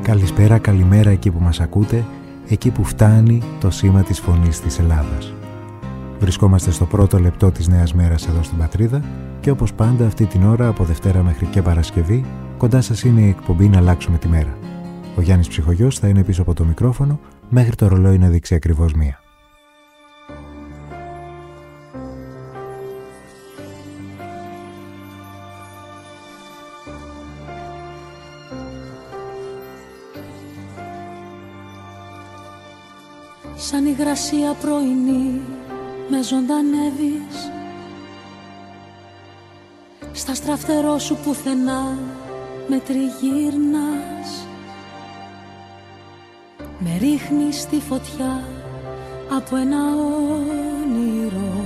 Καλησπέρα, καλημέρα εκεί που μας ακούτε, εκεί που φτάνει το σήμα της φωνής της Ελλάδας. Βρισκόμαστε στο πρώτο λεπτό της νέας μέρας εδώ στην πατρίδα και όπως πάντα αυτή την ώρα από Δευτέρα μέχρι και Παρασκευή κοντά σας είναι η εκπομπή «Να αλλάξουμε τη μέρα». Ο Γιάννης Ψυχογιός θα είναι πίσω από το μικρόφωνο μέχρι το ρολόι να δείξει ακριβώς 1. Σαν υγρασία πρωινή με ζωντανεύεις, στα στραφτερό σου πουθενά με τριγύρνας, με ρίχνεις στη φωτιά από ένα όνειρο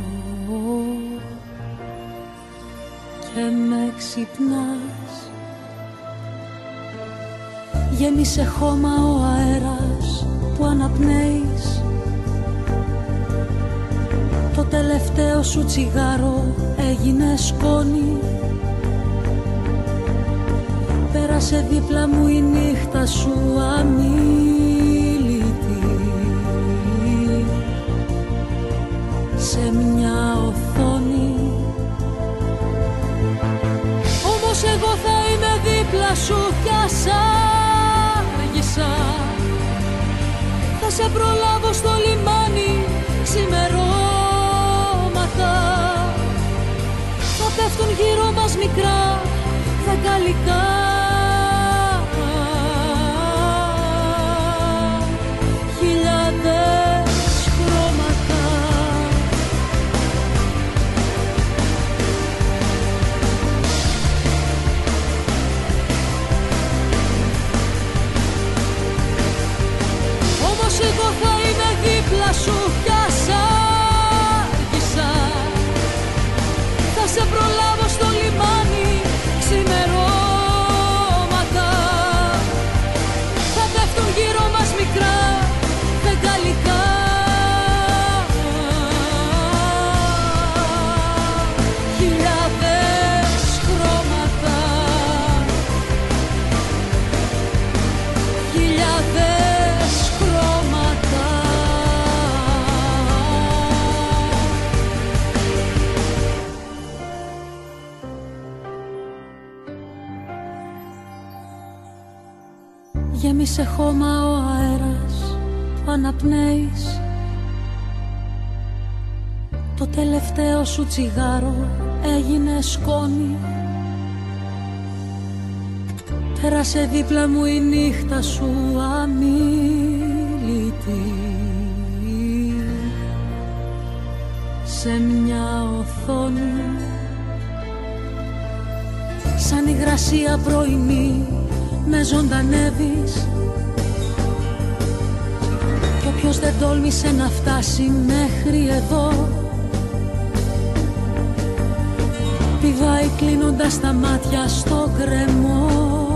και με ξυπνάς. Γέμισε χώμα ο αέρας που αναπνέεις, το τελευταίο σου τσιγάρο έγινε σκόνη. Πέρασε δίπλα μου η νύχτα σου αμίλητη, σε μια οθόνη. Όμως εγώ θα είμαι δίπλα σου κι ας άργησα, θα σε προλάβω στο λιμάνι ξημερώματα. Θα πέφτουν γύρω μας μικρά φεγγαλικά, χιλιάδες χρώματα. Όμως εγώ θα είμαι δίπλα σου κι ας άργησα, θα σε προλάβω στο λιμάνι ξημερώματα. Θα πέφτουν γύρω μας μικρά φεγγαλικά, χιλιάδες χρώματα, χιλιάδες χρώματα. Γέμισε χώμα ο αέρας που αναπνέεις, το τελευταίο σου τσιγάρο έγινε σκόνη. Πέρασε δίπλα μου η νύχτα σου αμίλητη, σε μια οθόνη. Σαν υγρασία πρωινή με ζωντανεύεις, κι όποιος δεν τόλμησε να φτάσει μέχρι εδώ πηδάει κλείνοντας τα μάτια στο γκρεμό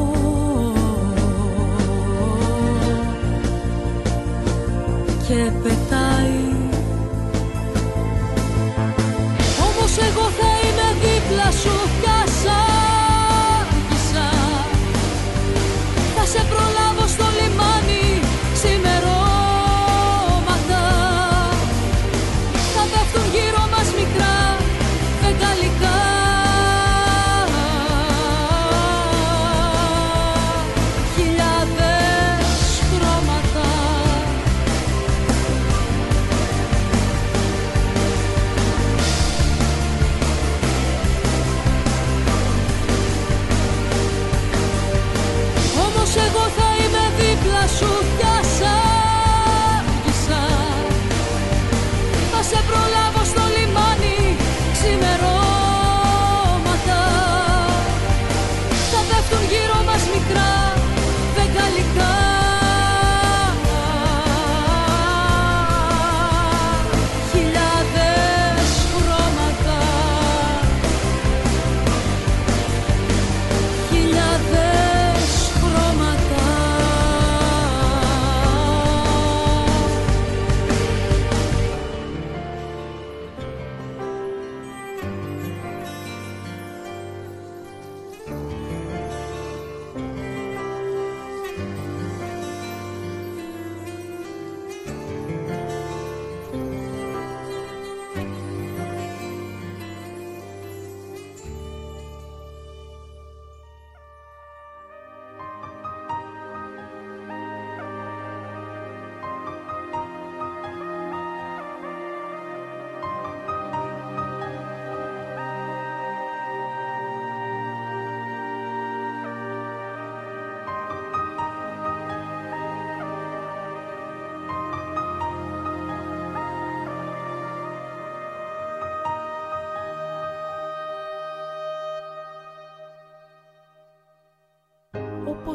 και πετάει. Όμως εγώ θα είμαι δίπλα σου κι ας άργησα, θα σε προλάβω στο λιμάνι ξημερώματα. Θα πέφτουν γύρω μας μικρά φεγγαλικά, χιλιάδες χρώματα. Όμως εγώ θα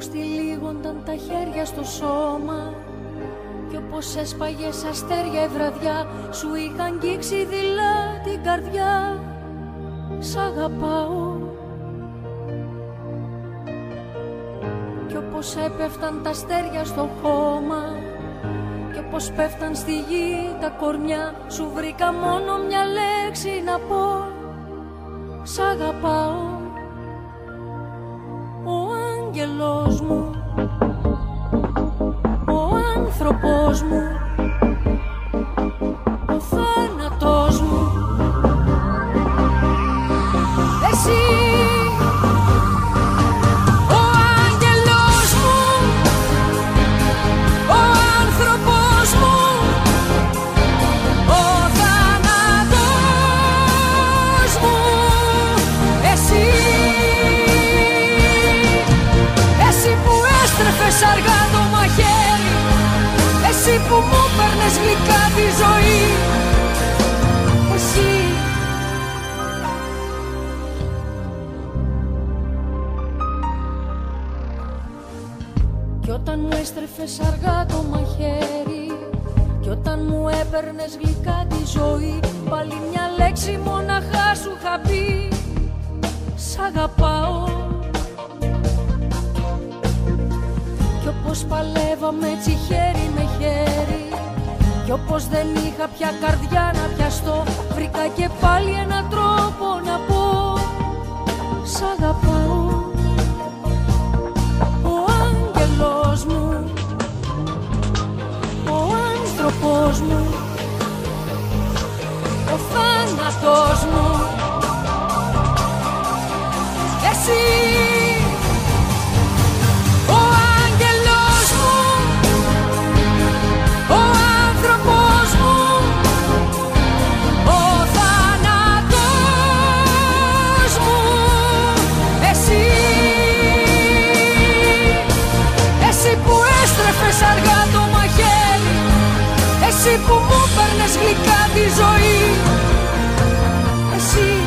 πως τυλίγονταν τα χέρια στο σώμα κι όπως έσπαγες αστέρια η βραδιά σου είχα αγγίξει δειλά την καρδιά. Σ' αγαπάω. Κι όπως έπεφταν τα αστέρια στο χώμα κι όπως πέφταν στη γη τα κορμιά σου βρήκα μόνο μια λέξη να πω. Σ' αγαπάω. Ο άγγελος μου, ο άνθρωπος μου, ο θάνατος μου, εσύ. Ο άγγελος μου, ο άνθρωπος μου, ο θάνατος μου, εσύ. Εσύ που έστρεφες αργά το μαχαίρι, εσύ που μου παίρνες γλυκά τη ζωή, εσύ. Κι όταν μου έστρεφες αργά το μαχαίρι κι όταν μου έπαιρνες γλυκά τη ζωή, πάλι μια λέξη μοναχά σου είχα πει. Σ' αγαπάω. Κι όπως παλεύαμε έτσι χέρι με χέρι κι όπως δεν είχα πια καρδιά να πιαστώ, βρήκα και πάλι έναν τρόπο να πω. Σ' αγαπάω. Ο άγγελος μου, ο άνθρωπος μου, ο θάνατος μου, εσύ. Ο άγγελος μου, ο άνθρωπος μου, ο θάνατος μου, εσύ. Εσύ που έστρεφες αργά το μαχαίρι, εσύ που μου παίρνες γλυκά τη ζωή, εσύ.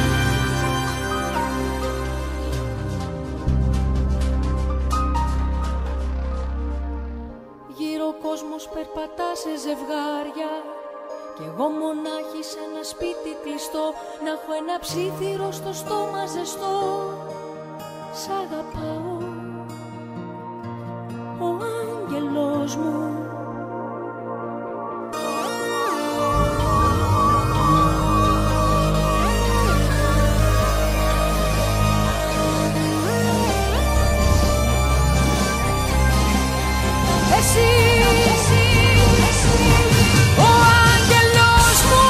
Γύρω ο κόσμος περπατά σε ζευγάρια κι εγώ μονάχη σε ένα σπίτι κλειστό, να έχω ένα ψήθυρο στο στόμα ζεστό. Σ' αγαπάω. Ο άγγελος μου, εσύ. Ο άγγελος μου,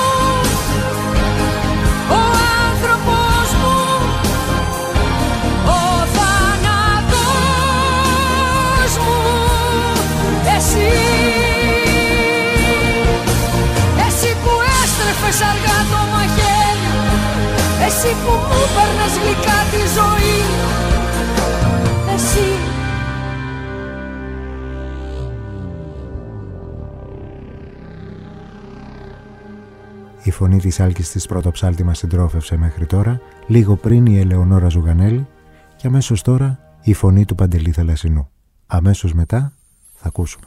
ο άνθρωπος μου, ο θάνατος μου, εσύ. Εσύ που έστρεφες αργά το μαχαίρι, εσύ που μου παίρνες γλυκά τη ζωή, εσύ. Η φωνή της Άλκης της Πρωτοψάλτη μας συντρόφευσε μέχρι τώρα, λίγο πριν η Ελεονόρα Ζουγανέλη και αμέσως τώρα η φωνή του Παντελή Θαλασσινού. Αμέσως μετά θα ακούσουμε.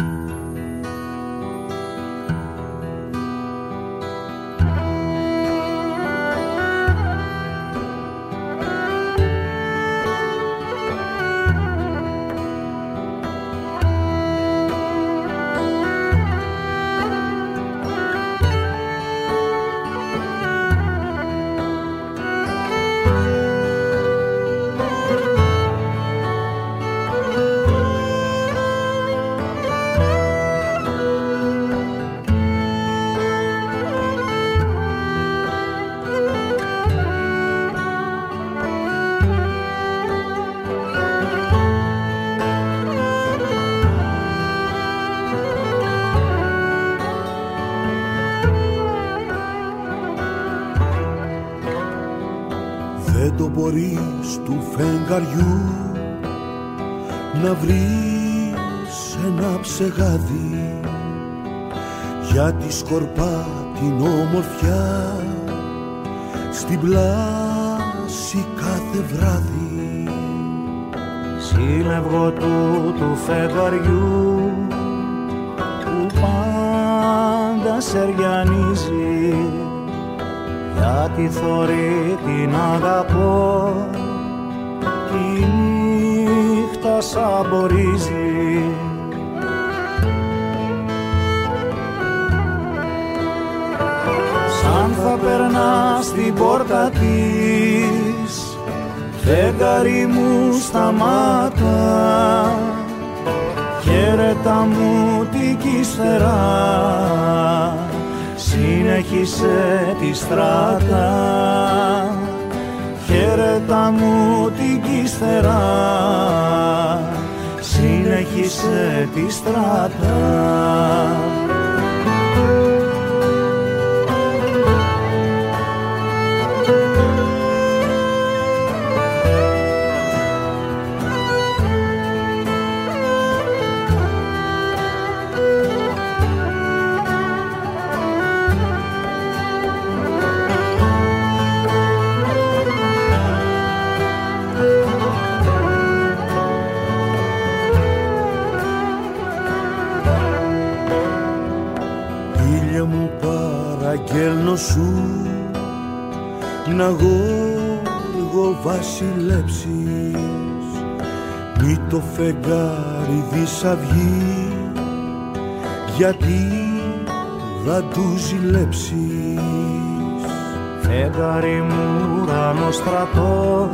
Δεν το μπορείς του φεγγαριού να βρεις ένα ψεγάδι, γιατί σκορπά την όμορφιά στην πλάση κάθε βράδυ. Σ' σύλλευγο του φεγγαριού που πάντα σεριανίζει, γιατί θωρεί την αγαπώ, τη νύχτα σαμπορίζει. Σαν θα περνά στην πόρτα της, φεγγάρι μου σταμάτα, χαίρετα μου την κύστερα, συνέχισε τη στράτα. Χαίρετα μου την κύστερα, συνέχισε τη στράτα. Παραγγέλνω σου να γόργο βασιλέψεις, μη το φεγγάρι δισαυγεί, γιατί θα του ζηλέψεις. Φεγγάρι μου ουρανό στρατό,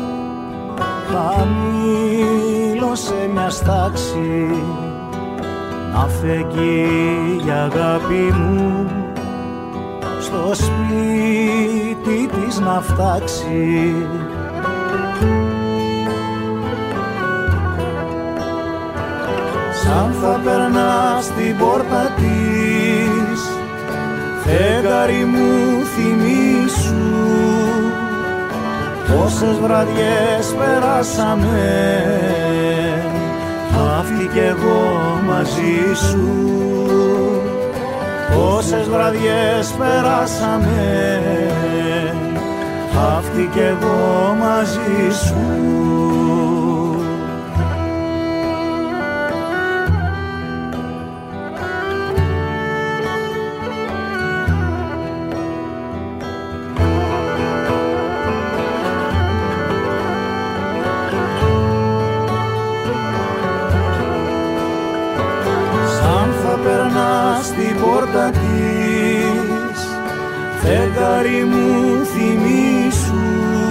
χαμήλω σε μια στάξη, να φεγγεί η αγάπη μου, στο σπίτι της να φτάξει. Σαν θα περνά στην πόρτα της, φεγγάρι μου θυμήσου, πόσες βραδιές περάσαμε, αυτή κι εγώ μαζί σου. Πόσες βραδιές περάσαμε, αυτή κι εγώ μαζί σου. Στην πόρτα της, φεγγάρι μου θυμήσου,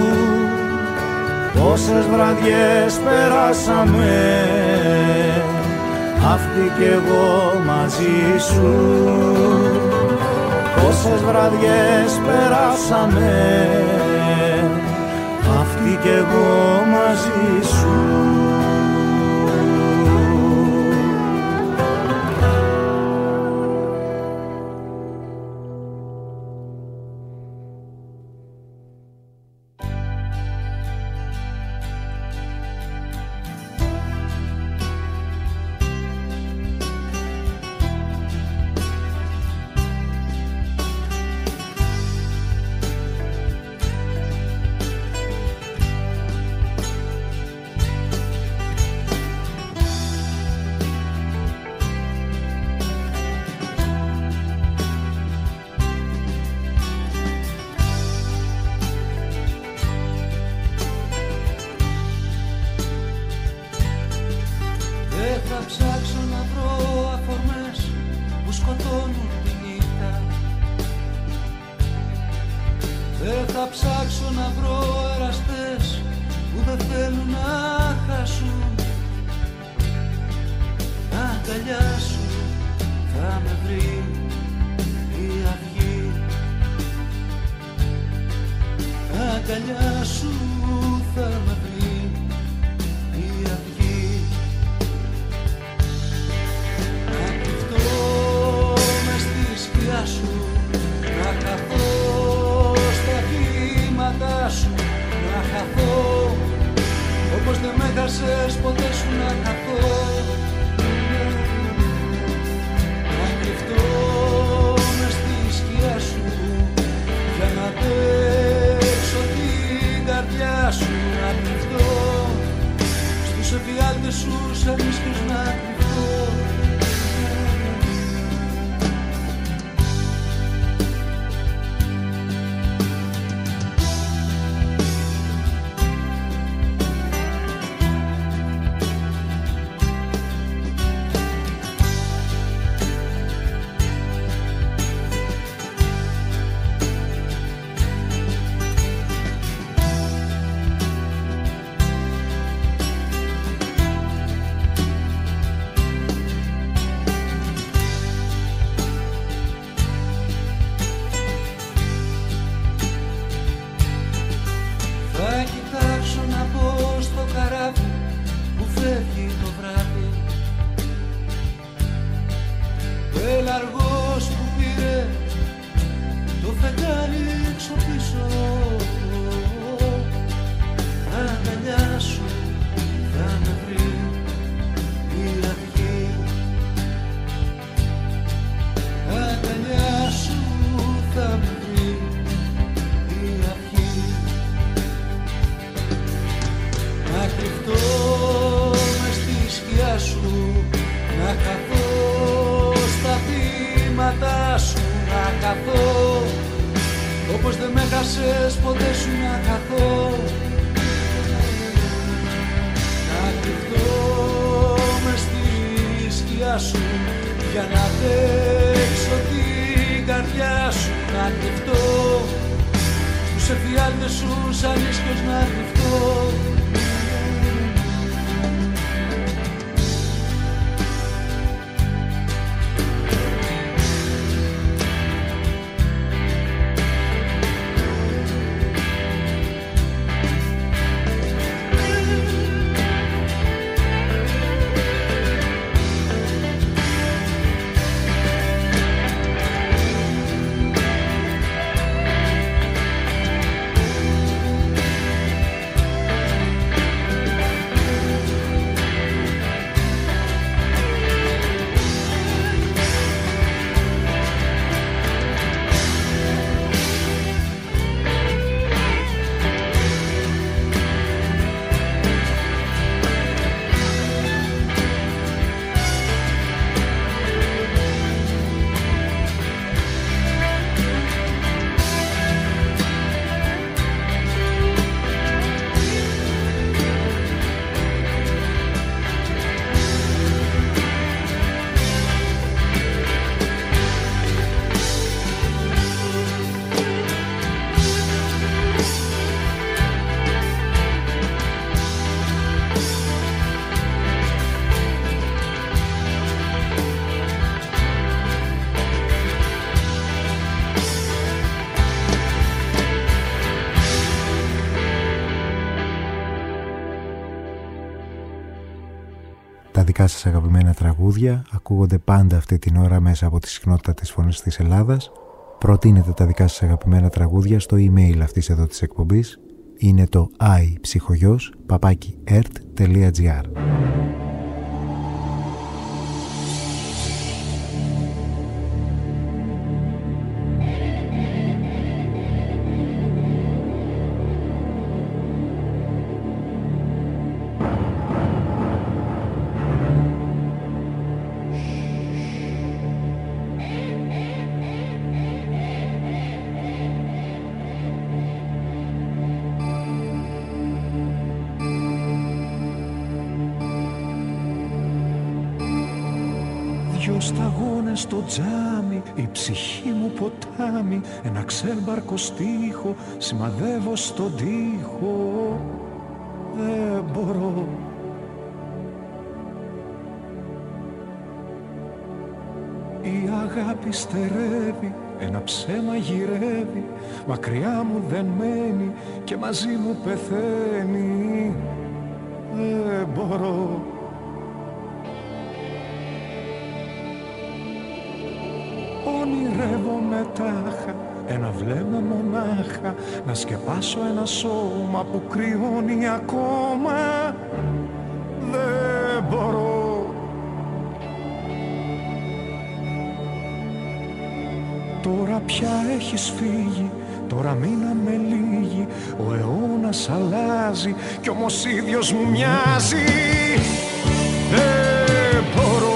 πόσες βραδιές περάσαμε, αυτή κι εγώ μαζί σου. Πόσες βραδιές περάσαμε, αυτή κι εγώ μαζί σου. Για να αντέξω την λαργός που πήρε το φεγγάρι έξω πίσω. Αγκαλιά σου θα με βρει η αυγή. Αγκαλιά σου θα με βρει η αυγή. Να κρυφτώ μες στη σκιά σου, να χαθώ στα βήματά σου, να καθώ όπως δεν με χάσες ποτέ σου, να καθώ. Να κρυφτώ μες στη σκιά σου για να αντέξω την καρδιά σου, να κρυφτώ στους εφιάλτες σου σαν ίσκιος, να κρυφτώ. Τα δικά σας αγαπημένα τραγούδια ακούγονται πάντα αυτή την ώρα μέσα από τη συχνότητα της Φωνής της Ελλάδας. Προτείνετε τα δικά σας αγαπημένα τραγούδια στο email αυτής εδώ της εκπομπής. Είναι το iPsychogos@ert.gr. Δυο σταγόνες στο τζάμι, η ψυχή μου ποτάμι, ένα ξέμπαρκο στίχο σημαδεύω στον τοίχο. Δεν μπορώ. Η αγάπη στερεύει, ένα ψέμα γυρεύει, μακριά μου δεν μένει και μαζί μου πεθαίνει. Δεν μπορώ. Ονειρεύομαι τάχα, ένα βλέμμα μονάχα, να σκεπάσω ένα σώμα που κρυώνει ακόμα. Δεν μπορώ. Τώρα πια έχεις φύγει, τώρα μείναμε λίγοι, ο αιώνας αλλάζει κι όμως ίδιος μου μοιάζει. Δεν μπορώ.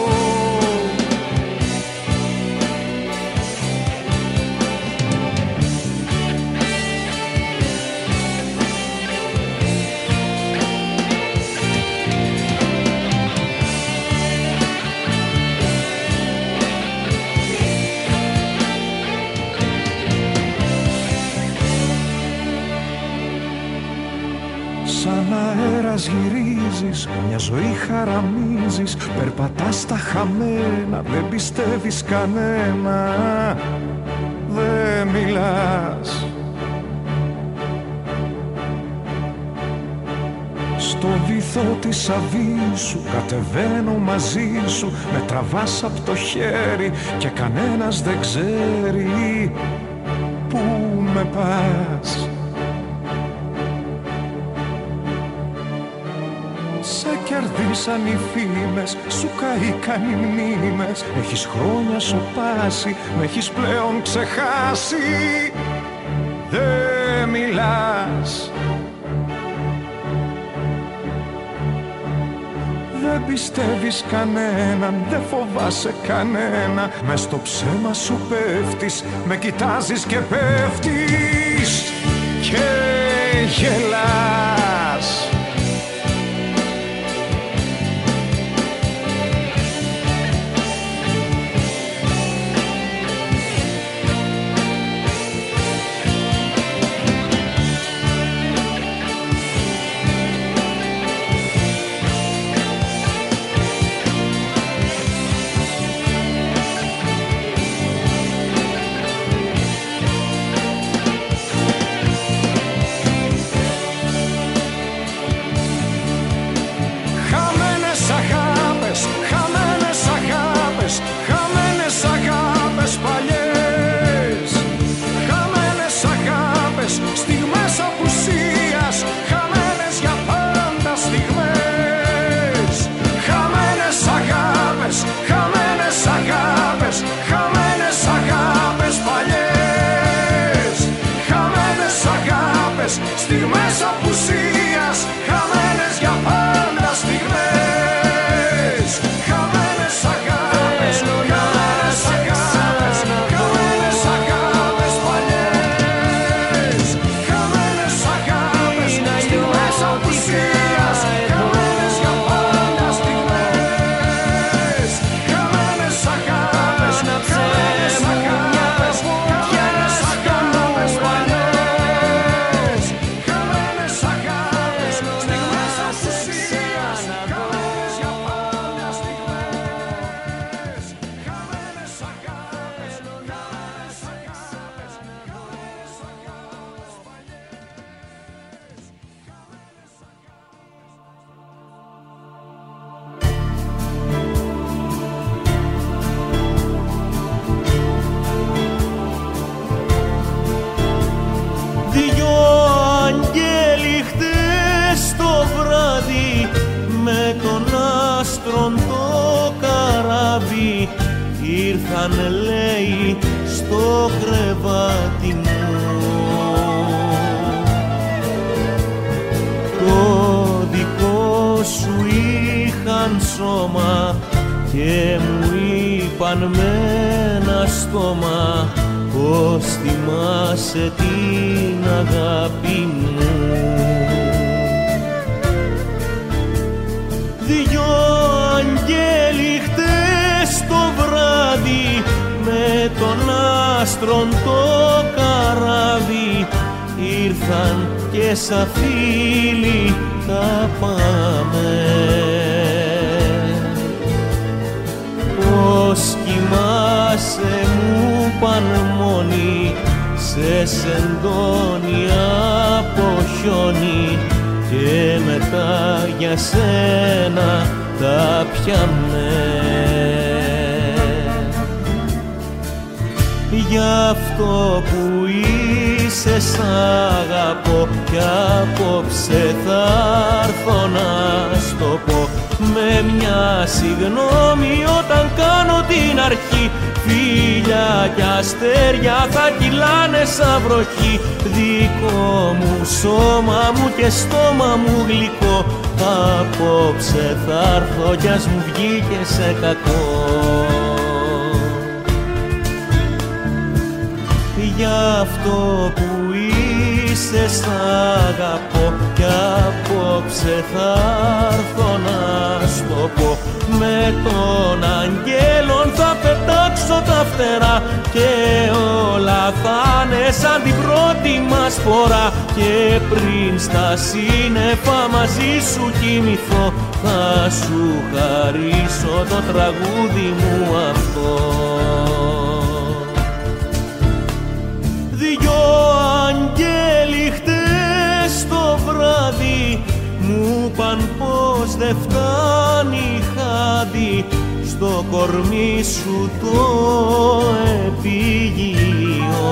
Σαν αέρας γυρίζεις, μια ζωή χαραμίζεις, περπατάς στα χαμένα, δεν πιστεύεις κανένα, δεν μιλάς. Στο φοβηθώ τη σαβή σου, κατεβαίνω μαζί σου, με τραβάς απ' το χέρι και κανένας δεν ξέρει πού με πας. Σε κερδίσαν οι φήμες, σου καήκαν οι μνήμες, έχεις χρόνια σοπάσει, με έχεις πλέον ξεχάσει. Δεν μιλάς, δεν πιστεύεις κανέναν, δεν φοβάσαι κανένα. Μες στο ψέμα σου πέφτεις, με κοιτάζεις και πέφτεις και γελάς. Στιγμές απουσίας, χαμένες για πάντα στιγμές. Χαμένες αγάπες, χαμένες αγάπες, χαμένες αγάπες παλιές. Χαμένες αγάπες, στιγμές απουσίας, χαμένες για πάντα στιγμές. Χαμένες αγάπες, χαμένες αγάπες, χαμένες αγάπες παλιές. Το καράβι ήρθανε, λέει, στο κρεβάτι μου. Το δικό σου είχαν σώμα και μου είπαν με ένα στόμα πως θυμάσαι την αγάπη μου. Δυο αγγέλοι χτες το βράδυ με τον άστρον το καράβι ήρθαν και σαν φίλοι θα πάμε. Πως κοιμάσαι μου παν μόνοι, σε σεντόνι από χιόνι και μετά για σένα τα πιάμε. Γι' αυτό που είσαι σ' αγαπώ κι απόψε θα έρθω να στο πω με μια συγγνώμη όταν κάνω την αρχή. Φίλια κι αστέρια θα κυλάνε σαν βροχή, δικό μου σώμα μου και στόμα μου γλυκό. Απόψε θα έρθω κι ας μου βγήκε σε κακό. Γι' αυτό που είσαι σ' αγαπώ κι απόψε θα έρθω να στο πω. Με τον αγγέλων θα πετάξω τα φτερά και όλα θα είναι σαν την πρώτη μας φορά. Και πριν στα σύννεφα μαζί σου κοιμηθώ θα σου χαρίσω το τραγούδι μου αυτό. Δυο αγγέλοι χτες το βράδυ μου είπαν δε φτάνει χάδι στο κορμί σου το επίγειο.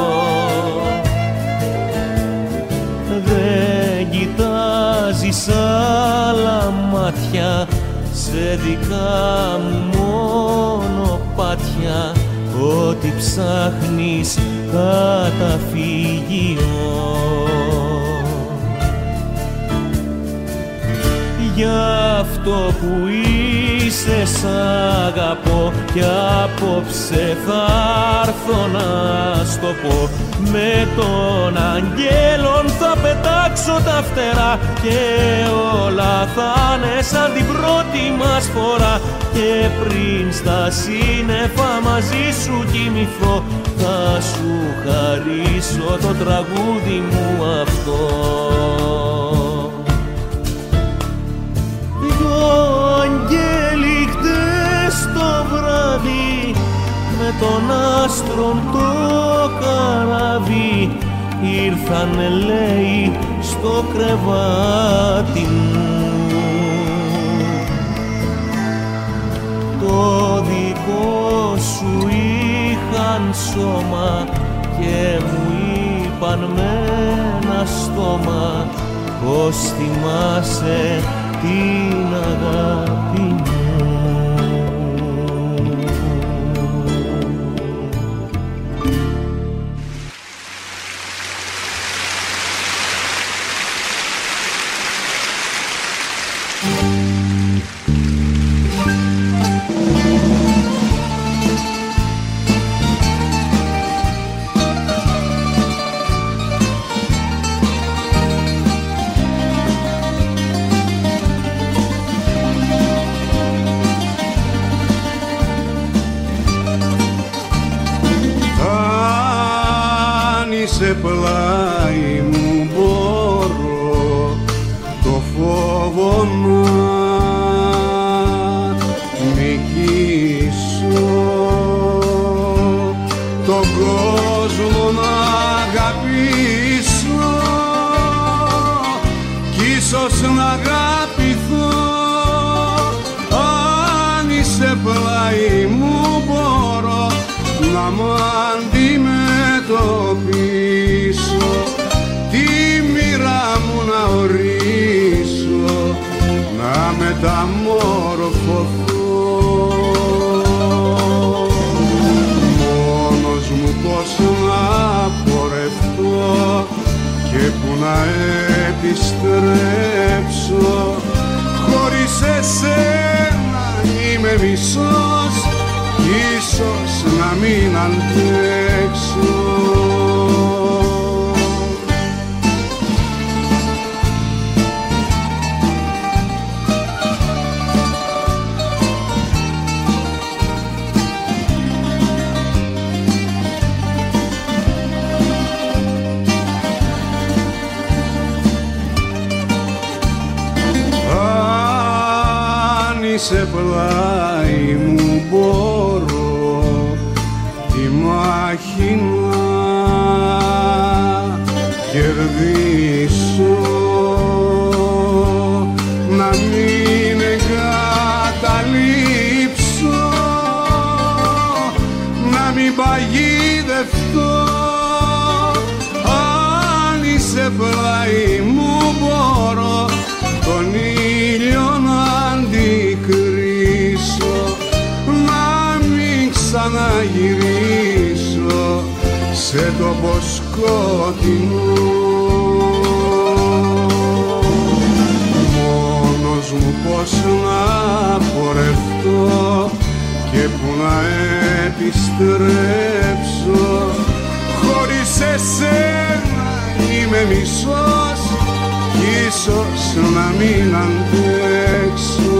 Δεν κοιτάζεις άλλα μάτια σε δικά μου μονοπάτια, ό,τι ψάχνεις καταφύγιο. Γι' αυτό που είσαι σ' αγαπώ κι απόψε θα έρθω να στο πω. Με των αγγέλων θα πετάξω τα φτερά και όλα θα είναι σαν την πρώτη μας φορά. Και πριν στα σύννεφα μαζί σου κοιμηθώ, θα σου χαρίσω το τραγούδι μου αυτό. Δυο αγγέλοι χτες το βράδυ με τον άστρον το καράβι ήρθανε, λέει, στο κρεβάτι μου. Το δικό σου είχαν σώμα και μου είπαν με ένα στόμα πως θυμάσαι την αγάπη μου. Σε πλάι μου μπορώ το φόβο να νικήσω, τον κόσμο να αγαπήσω κι ίσως να αγαπηθώ. Αν είσαι πλάι μου μπορώ να μ' αντιμετωπίσω, τη μοίρα μου να ορίσω, να μεταμορφωθώ. Μόνος μου πως να πορευτώ και που να επιστρέψω, χωρίς εσένα είμαι μισός, ίσως να μην αντέξω. Αν είσαι πλάι μου μπορώ τη μάχη να κερδίσω, να μην εγκαταλείψω, να μην παγιδευτώ. Αν είσαι πλάι μου μπορώ τον ήλιο να αντικρίσω, να μην ξαναγυρίσω σε τόπο σκοτεινό. Μόνος μου πως να πορευτώ και που να επιστρέψω, χωρίς εσένα είμαι μισός, ίσως να μην αντέξω.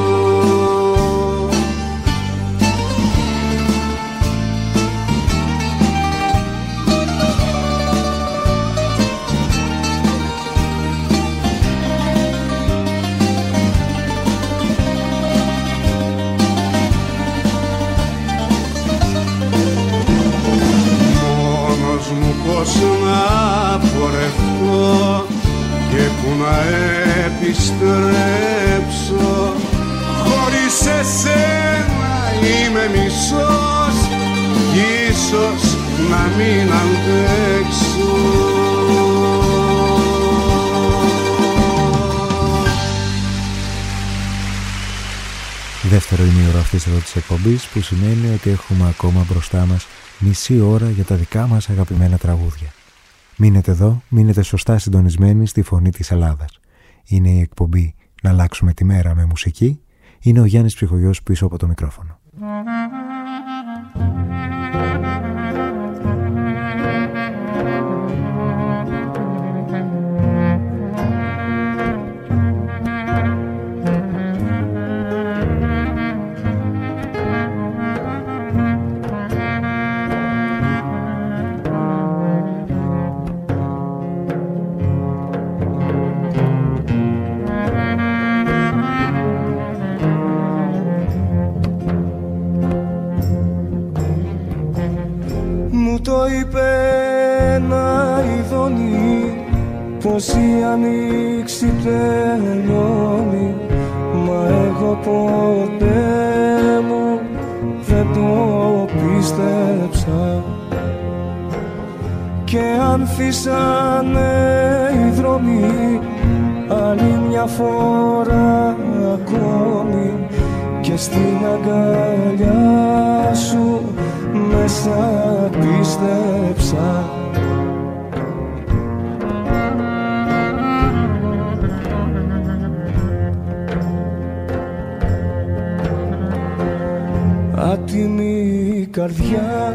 Μόνος μου πως να πορευτώ και που να επιστρέψω, είμαι μισός κι ίσως να μην αντέξω. Δεύτερο ημίωρο αυτής εδώ της εκπομπής, που σημαίνει ότι έχουμε ακόμα μπροστά μας μισή ώρα για τα δικά μας αγαπημένα τραγούδια. Μείνετε εδώ, μείνετε σωστά συντονισμένοι στη Φωνή της Ελλάδας. Είναι η εκπομπή «Να αλλάξουμε τη μέρα με μουσική». Είναι ο Γιάννης Ψυχογιός πίσω από το μικρόφωνο. Το είπε ένα ειδώνει πως η ανοίξη τελειώνει, μα εγώ ποτέ μου δεν το πίστεψα. Και ανθίσανε οι δρόμοι άλλη μια φορά ακόμη, και στην αγκαλιά σου μέσα πίστεψα. Άτιμη καρδιά,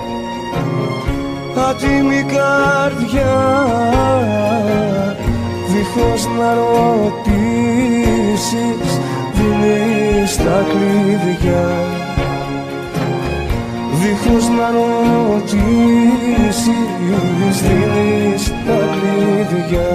άτιμη καρδιά, δίχως να ρωτήσεις δίνεις τα κλειδιά. Δίχως να ρωτήσεις δίνεις τα κλειδιά.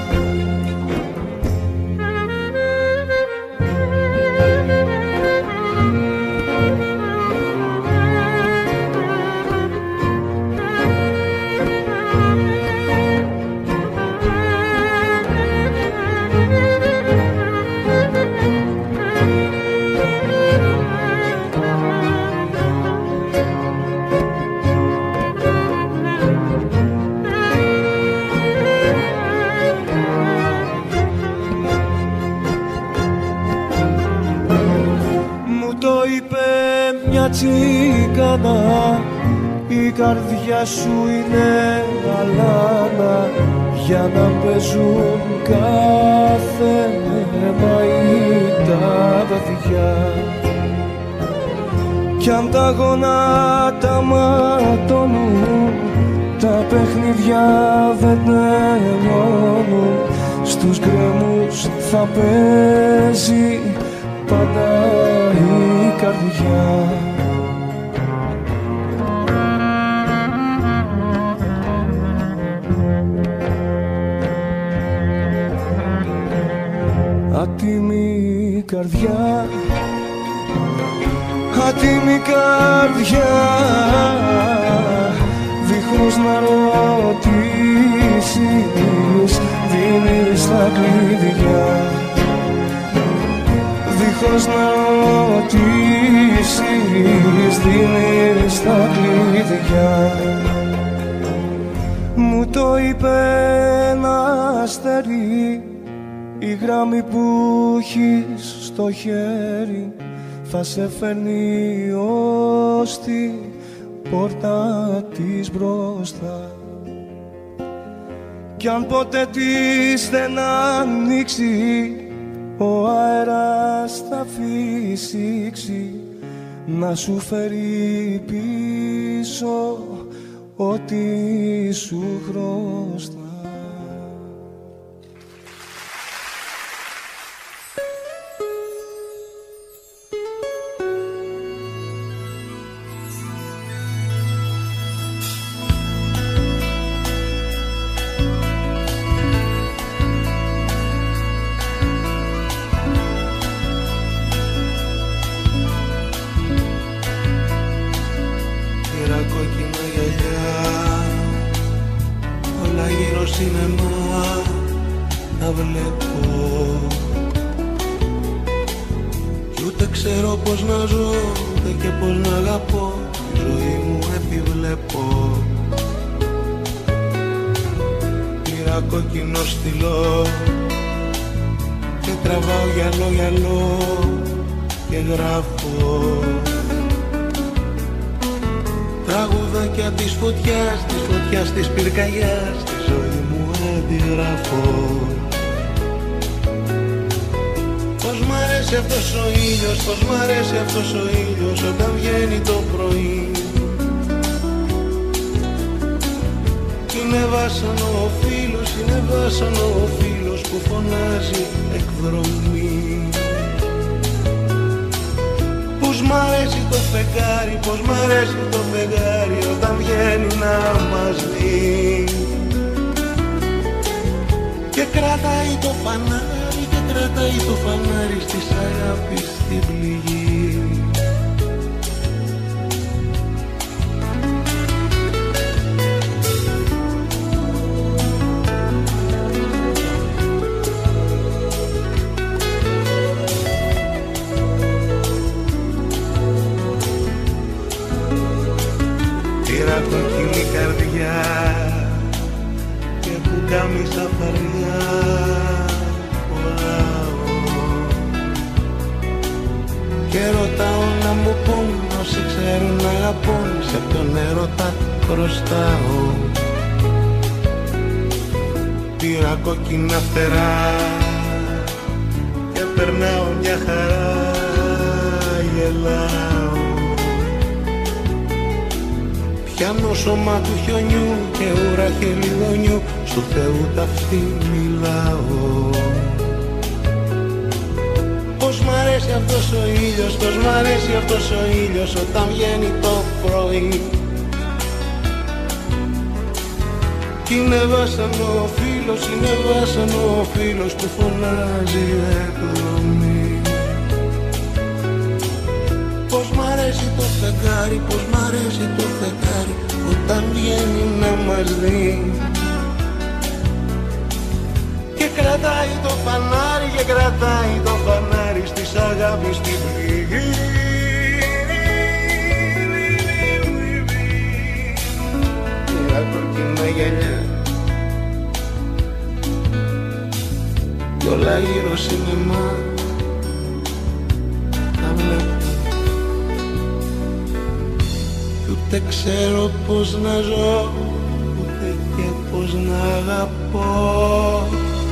Τσίκανα, η καρδιά σου είναι αλάνα, για να παίζουν κάθε μαΐ τα παιδιά. Κι αν τα γονάτα ματώνουν, τα παιχνίδια δεν τελειώνουν, στους γκρέμους θα παίζει πάντα η καρδιά. Άτιμη καρδιά, άτιμη καρδιά, δίχως να ρωτήσεις δίνεις τα κλειδιά. Δίχως να ρωτήσεις δίνεις τα κλειδιά. Μου το είπε ένα αστέρι, η γράμμη που έχεις στο χέρι θα σε φέρνει ως την πόρτα της μπροστά. Κι αν ποτέ της δεν ανοίξει, ο αέρας θα φυσήξει, να σου φέρει πίσω ό,τι σου χρωστά. Ούτε ξέρω πως να ζω, ούτε και πως να αγαπώ. Τη ζωή μου επιβλέπω. Πήρα κόκκινο στυλό και τραβάω γυαλό γυαλό και γράφω τραγουδάκια της φωτιάς, της φωτιάς της πυρκαγιάς. Τη ζωή μου αντιγράφω. Πως μ' αρέσει αυτός ο ήλιος, πως μ' αρέσει αυτός ο ήλιος όταν βγαίνει το πρωί. Είναι βάσανο ο φίλος, είναι βάσανο ο φίλος που φωνάζει εκδρομή. Πως μ' αρέσει το φεγγάρι, πως μ' αρέσει το φεγγάρι όταν βγαίνει να μας δει. Και κρατάει το φανάρι, και κρατάει το φανάρι στις αγάπης στην πληγή. Πήρα κοκκινή καρδιά και πουκάμισα φαρδιά. Και ρωτάω να μου πούν όσοι ξέρουν να αγαπούν, σε ποιον έρωτα χρωστάω. Πήρα κόκκινα φτερά και περνάω μια χαρά, γελάω. Πιάνω σώμα του χιονιού και ουρά χελιδονιού, στου Θεού ταυτί μιλάω. Πως μ' αρέσει αυτός ο ήλιος, πως μ' αρέσει αυτός ο ήλιος όταν βγαίνει το πρωί. Κι είναι βάσανο ο φίλος, είναι βάσανο ο φίλος που φωνάζει εκδρομή. Πως μ' αρέσει το φεγγάρι, πως μ' αρέσει το φεγγάρι όταν βγαίνει να μας δει. Και κρατάει το φανάρι, και κρατάει το φανάρι στις αγάπης στην πληγή. Πήρα κόκκινα γυαλιά κι όλα γύρω σινεμά τα βλέπω. Κι ούτε ξέρω πως να ζω, ούτε και πως να αγαπώ.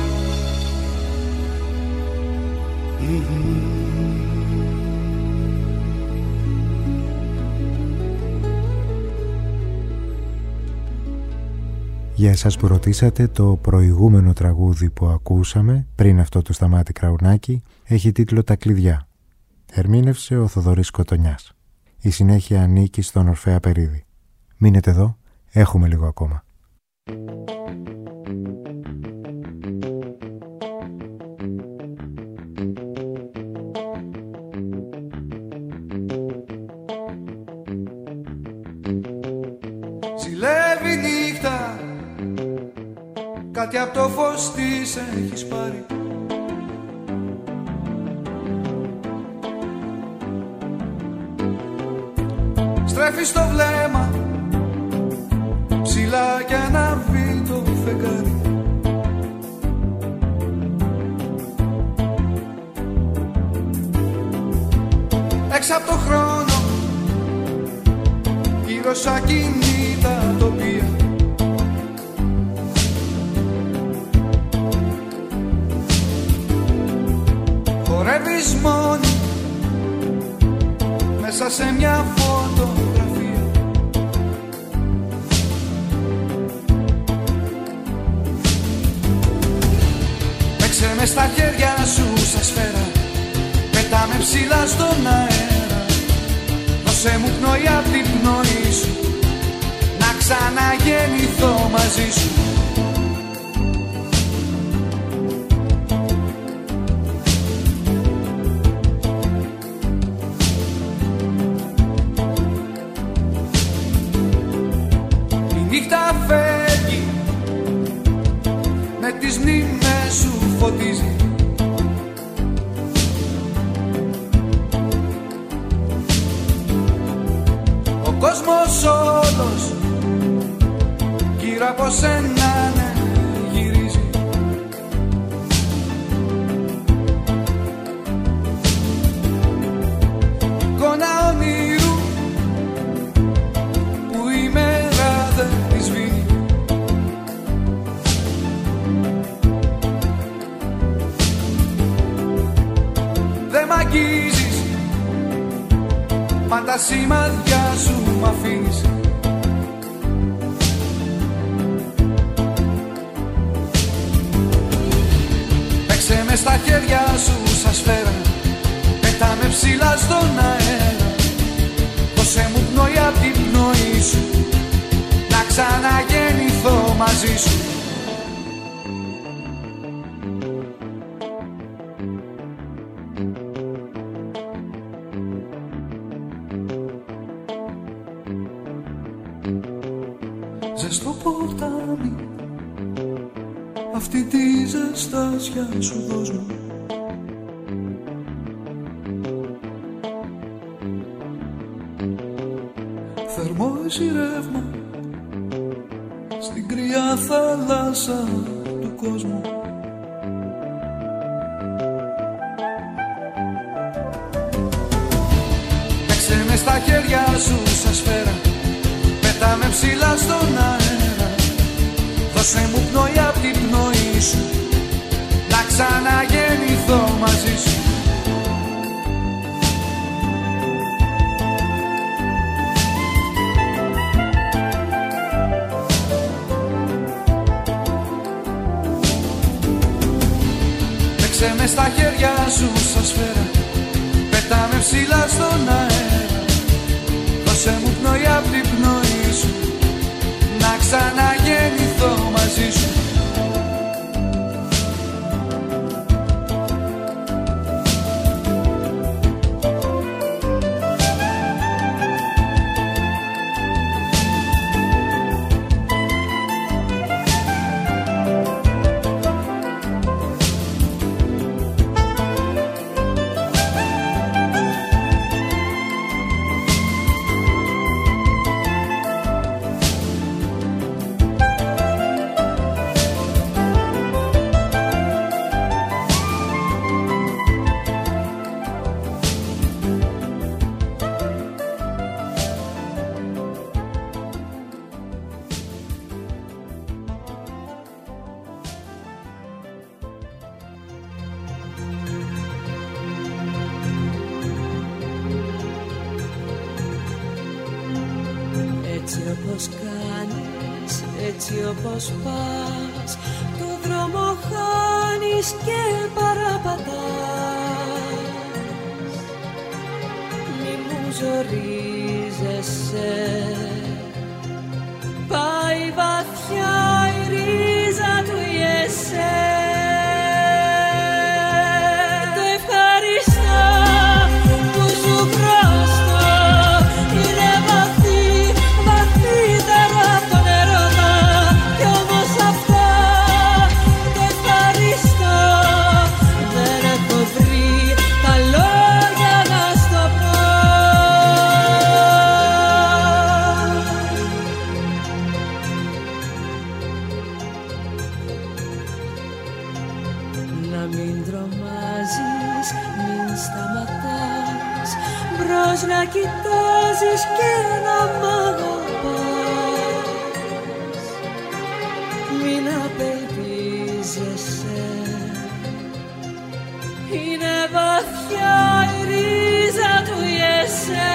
Για εσάς που ρωτήσατε, το προηγούμενο τραγούδι που ακούσαμε πριν αυτό του Σταμάτη Κραουνάκη έχει τίτλο «Τα κλειδιά». Ερμήνευσε ο Θοδωρής Κοτονιάς. Η συνέχεια ανήκει στον Ορφέα Περίδη. Μείνετε εδώ, έχουμε λίγο ακόμα. Ζηλεύει νύχτα, κάτι από το φως της έχεις πάρει. Στρέφεις το βλέμμα ψηλά κι ανάβει το φεγγάρι. Έξω από το χρόνο, γύρω σ' ακίνητα τοπία. Χορεύεις μόνη μέσα σε μια φωτογραφία. Παίξε με στα χέρια σου σε σφαίρα, πετάμε ψηλά στον αέρα. Δώσε μου πνοή απ' την πνοή σου, να ξαναγεννηθώ μαζί σου. Τις μνήμες σου φωτίζει. κόσμος όλος γύρω από σένα ναι, γυρίζει. Εικόνα όνειρου που η μέρα δεν τη σβήνει. Δεν μ' αγγίζεις, μα τα σημάδια σου μ' αφήνεις. Παίξε με στα χέρια σου σαν σφαίρα, πέταμε ψηλά στον αέρα. Δώσε μου πνοή απ' την πνοή σου, να ξαναγεννηθώ μαζί σου. Ζεστό ποτάμι, αυτή τη ζεστάσια σου δώσ' μου. Θερμό εσύ ρεύμα στην κρύα θάλασσα του κόσμου. Παίξε με στα χέρια σου σαν σφαίρα, πέταμε ψηλά στον αέρα. Δώσε μου πνοή απ' την πνοή σου, να ξαναγεννηθώ μαζί σου. Παίξε με στα χέρια σου σαν σφαίρα, πέταμε ψηλά στον αέρα. Δώσε μου πνοή απ' την πνοή σου, να ξαναγεννηθώ μαζί σου. Έτσι όπως κάνεις, έτσι όπως πας, το δρόμο χάνεις και παραπατάς. Μη μου ζορίζεσαι, πάει βαθιά η ρίζα του η εσέ. Το ευχαριστώ που σου χρωστώ, είναι βαθύ, βαθύτερα από τον έρωτα. Κι όμως αυτό το ευχαριστώ δεν έχω βρει τα λόγια να στο πω. Να μην τρομάζεις, μην σταματάς, μπρος να κοιτάζεις και να μ' αγαπάς. Μην απελπίζεσαι, είναι βαθιά η ρίζα του η εσέ.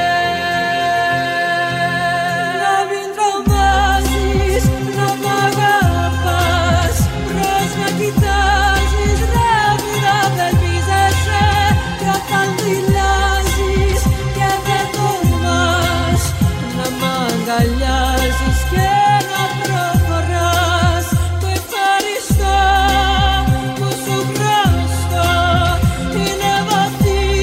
Να μην τρομάζεις, να μ' αγαπάς, μπρος να κοιτάζεις, να μην απελπίζεσαι. Κι όταν δηλάζεις και δεν τολμάς, να μ' αγκαλιάζεις και να προχωράς. Το ευχαριστώ που σου χρωστώ, είναι βαθύ,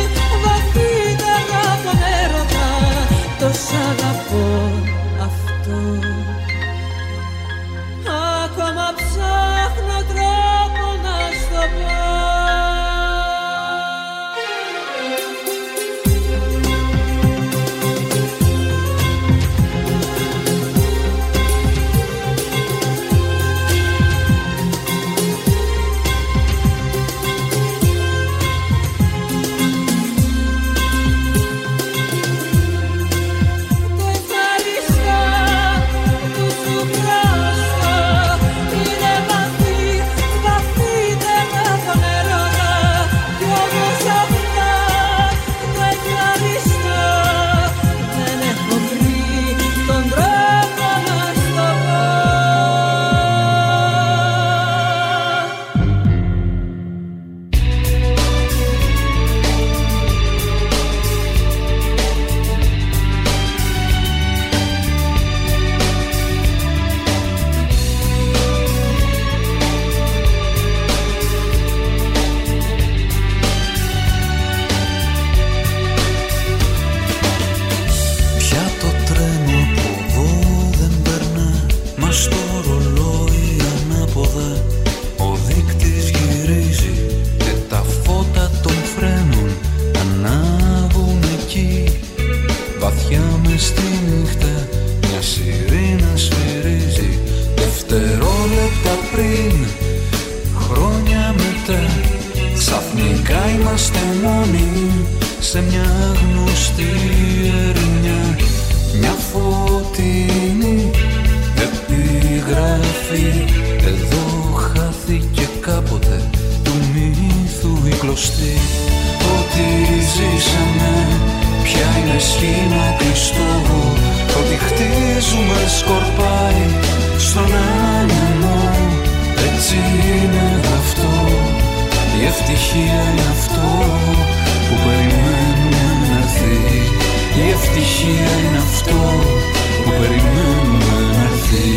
βαθιά μες στη νύχτα μια σιρήνα σφυρίζει. Δευτερόλεπτα πριν, χρόνια μετά, ξαφνικά είμαστε μόνοι σε μια γνωστή ερημιά. Μια φωτεινή επιγραφή, εδώ χάθηκε κάποτε του μύθου η κλωστή. Ό,τι ζήσαμε πια είναι σχήμα κλειστό, ό,τι χτίζουμε σκορπάει στον άνεμο. Έτσι είναι αυτό, η ευτυχία είναι αυτό που περιμένουμε να έρθει. Η ευτυχία είναι αυτό που περιμένουμε να έρθει.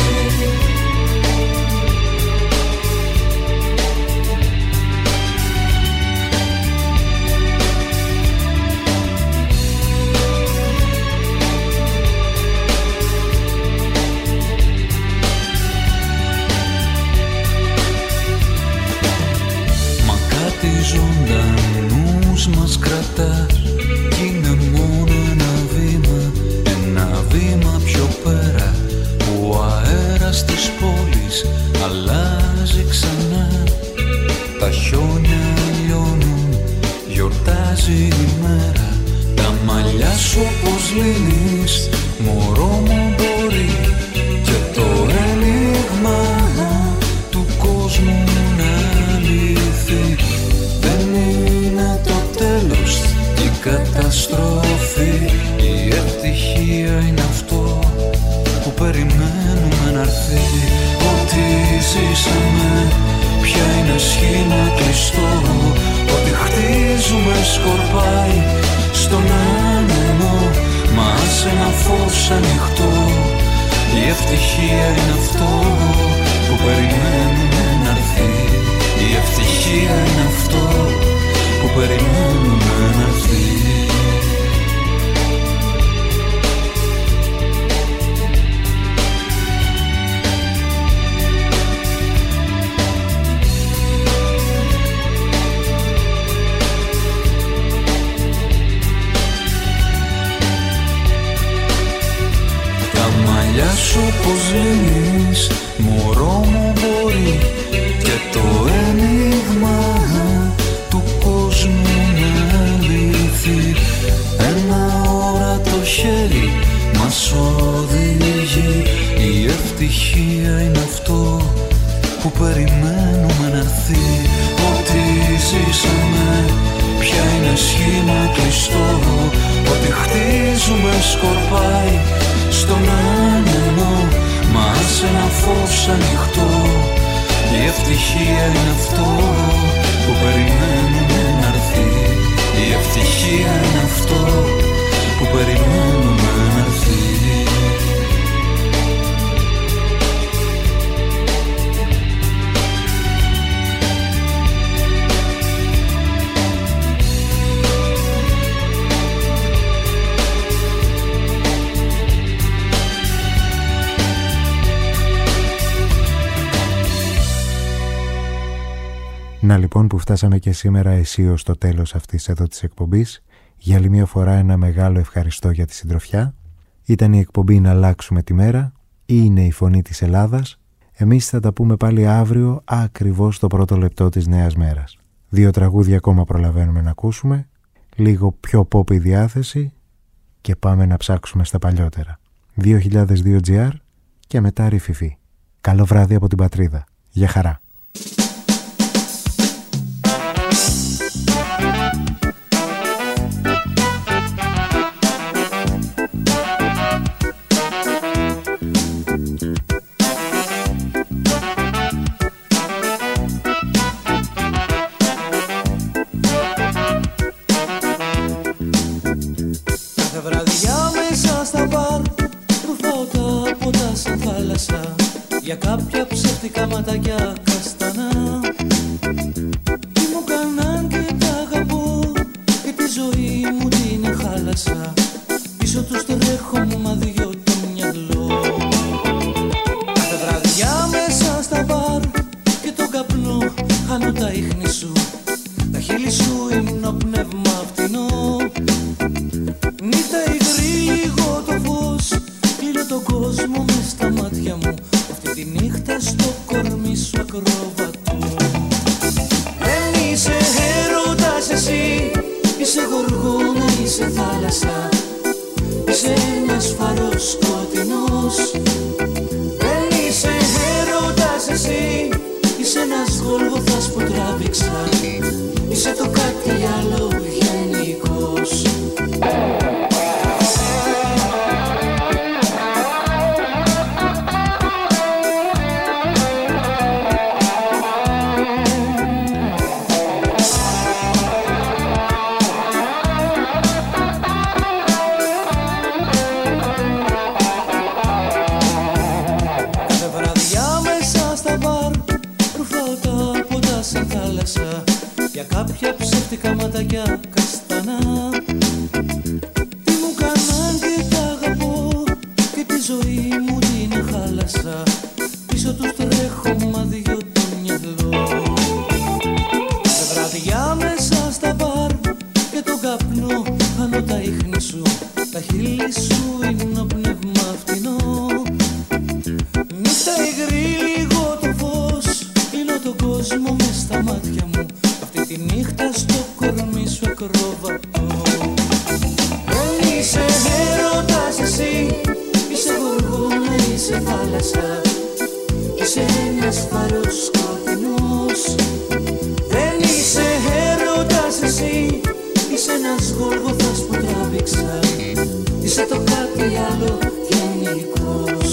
Μα κάτι ζωντανούς μας κρατάς κι είναι μόνο ένα βήμα πιο πέρα, που ο αέρας της πόλης αλλάζει ξανά. Τα χιόνια λιώνουν, γιορτάζει η μέρα. Τα μαλλιά σου όπως λύνεις, μωρό μου μπορεί, και το ένιγμα του κόσμου να λυθεί. Δεν είναι το τέλος η καταστροφή, η ευτυχία είναι αυτό που περιμένουμε να έρθει. Ό,τι ζήσαμε πια είναι σχήμα κλειστό, ό,τι χτίζουμε σκορπάει στον άνεμο. Μα σε ένα φως ανοιχτό, η ευτυχία είναι αυτό που περιμένουμε να έρθει. Η ευτυχία είναι αυτό που περιμένουμε να έρθει. Τα μαλλιά σου πως λύνεις, μωρό μου μπορεί, και το ένιγμα του κόσμου να λυθεί. Ένα όρατο χέρι μας οδηγεί, η ευτυχία είναι αυτό που περιμένουμε να έρθει. Ό,τι ζήσαμε πια είναι σχήμα κλειστό, ό,τι χτίζουμε σκορπάει στον άνεμο. Μα σε ένα φως ανοιχτό, η ευτυχία είναι αυτό που περιμένουμε να έρθει. Η ευτυχία είναι αυτό που περιμένουμε να έρθει. Να λοιπόν που φτάσαμε και σήμερα αισίως στο τέλος αυτής εδώ της εκπομπής. Για άλλη μια φορά ένα μεγάλο ευχαριστώ για τη συντροφιά. Ήταν η εκπομπή «Να αλλάξουμε τη μέρα» ή είναι η φωνή της Ελλάδας. Εμείς θα τα πούμε πάλι αύριο ακριβώς το πρώτο λεπτό της νέας μέρας. 2 τραγούδια ακόμα προλαβαίνουμε να ακούσουμε, λίγο πιο pop η διάθεση και πάμε να ψάξουμε στα παλιότερα. 2002 GR και μετά Ρηφιφή. Καλό βράδυ από την πατρίδα. Γεια χαρά. Για κάποια ψεύτικα ματάκια καστανά τι μου κάναν και τα αγαπώ, και τη ζωή μου την χάλασα. Πίσω τους τρέχω μα δυο το μυαλό. Κάθε βραδιά μέσα στα μπαρ και τον καπνό χάνω τα ίχνη σου. Τα χείλη σου είναι πνεύμα φτηνό. Νύχτα υγρή λίγο το φως, κλείνω τον κόσμο μες στα μάτια μου. Αυτή τη νύχτα στο κορμί σου ακρόβατο. Δεν είσαι έρωτας εσύ, είσαι γοργόνα, είσαι θάλασσα, είσαι ένας φαρός σκοτεινός. Δεν είσαι έρωτας εσύ, είσαι ένας Γολγοθάς που τράβηξα, είσαι το κάτι άλλο γενικός. Για κάποια ψεύτικα ματάκια καστανά. Τι μου κάναν και τα αγαπώ, και τη ζωή μου την χάλασα. Πίσω τους τρέχω μα δυο το μυαλό. Σε βραδιά μέσα στα μπαρ και τον καπνό πάνω τα ίχνη σου. Τα χείλη σου είναι ο πνεύμα φτηνό. Νύχτα υγρή λίγο το φως, κλείνω τον κόσμο μες στα μάτια μου. Αυτή τη νύχτα στο κορμί σου ακρόβατο. Δεν είσαι έρωτας εσύ, είσαι γοργόνα, είσαι θάλασσα, είσαι ένας φαρός σκοτεινός. Δεν είσαι έρωτας εσύ, είσαι ένας Γολγοθάς που τράβηξα, είσαι το κάτι άλλο γενικός.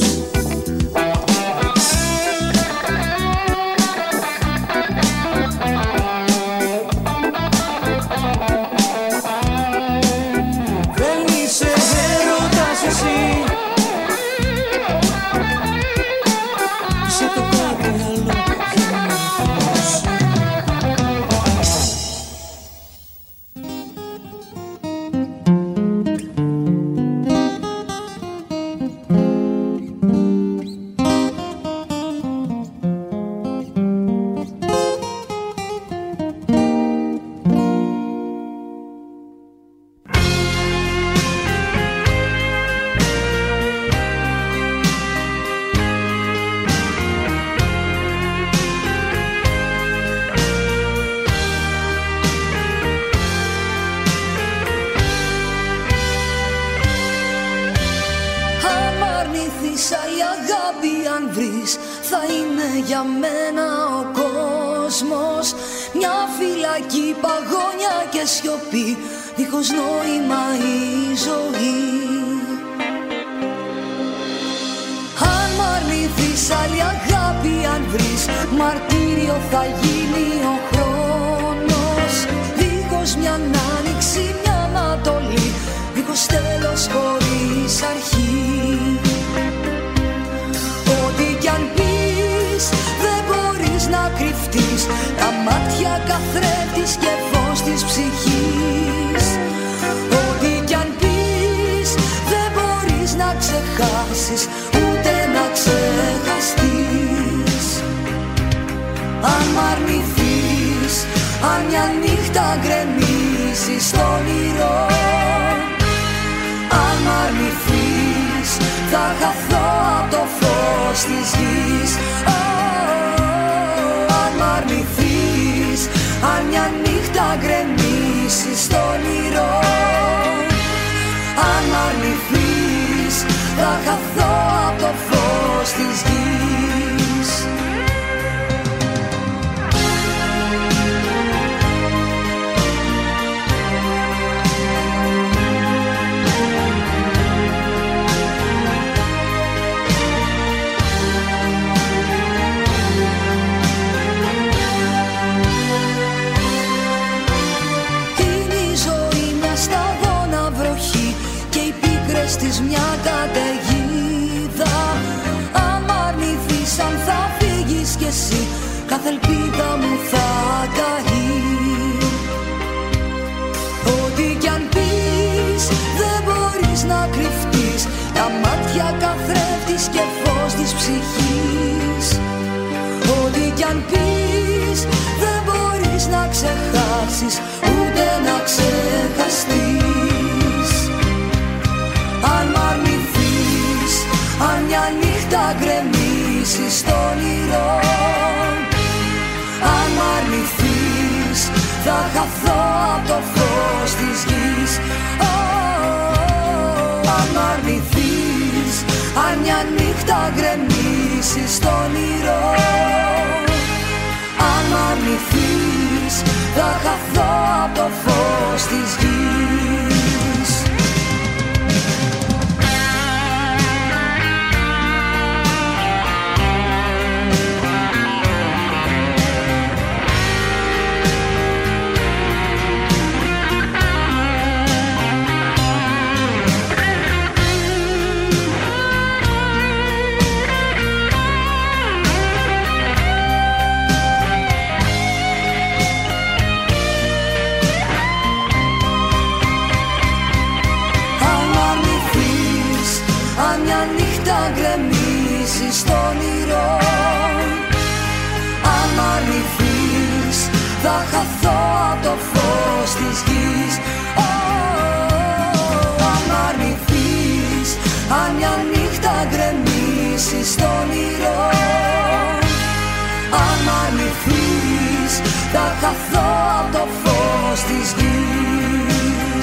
Θα είναι για μένα ο κόσμος μια φυλακή, παγόνια και σιωπή, δίχως νόημα η ζωή. Αν μ' αρνηθείς άλλη αγάπη, αν βρεις, μαρτύριο θα γίνει ο χρόνος. Δίχως μια άνοιξη, μια ανατολή, δίχως τέλος χωρίς αρχή. Ό,τι κι αν πεις δεν μπορείς να κρυφτείς, τα μάτια καθρέφτης και φως της ψυχής. Ό,τι κι αν πεις δεν μπορείς να ξεχάσεις, ούτε να ξεχαστείς. Αν μ' αρνηθείς, αν μια νύχτα γκρεμίσεις στο όνειρο, αν μ' αρνηθείς θα χαθώ απ' το φως της γης. Αν μ' αρνηθείς, αν μια νύχτα γκρεμίσεις στο όνειρο, αν μ' αρνηθείς θα χαθώ απ' το φως της γης. Της μια καταιγίδα. Αν μ' αρνηθείς, αν θα φύγεις κι εσύ, κάθε ελπίδα μου θα καεί. Ό,τι κι αν πεις δεν μπορείς να κρυφτείς, τα μάτια καθρέφτης και φως της ψυχής. Ό,τι κι αν πεις δεν μπορείς να ξεχάσεις, ούτε να ξεχαστείς. γεμίσεις το όνειρο. Αν μ' αρνηθείς θα χαθώ απ' το φως της γης. Αν μ' αρνηθείς, αν μια νύχτα γκρεμίσεις το όνειρο. Αν μ' αρνηθείς θα χαθώ απ' το φως της γης. Γκρεμίσεις το όνειρο. Αν μ' αρνηθείς θα χαθώ απ' το φως της γης. Αν μ' αρνηθείς, αν μια νύχτα γκρεμίσεις το όνειρο. Αν μ' αρνηθείς θα χαθώ απ' το φως της γης.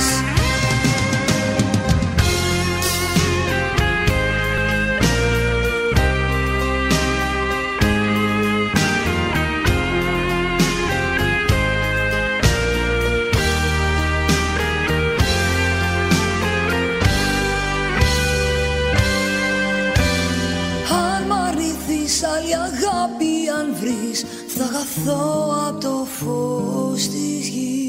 Άλλη αγάπη αν βρεις θα χαθώ απ' το φως της γης.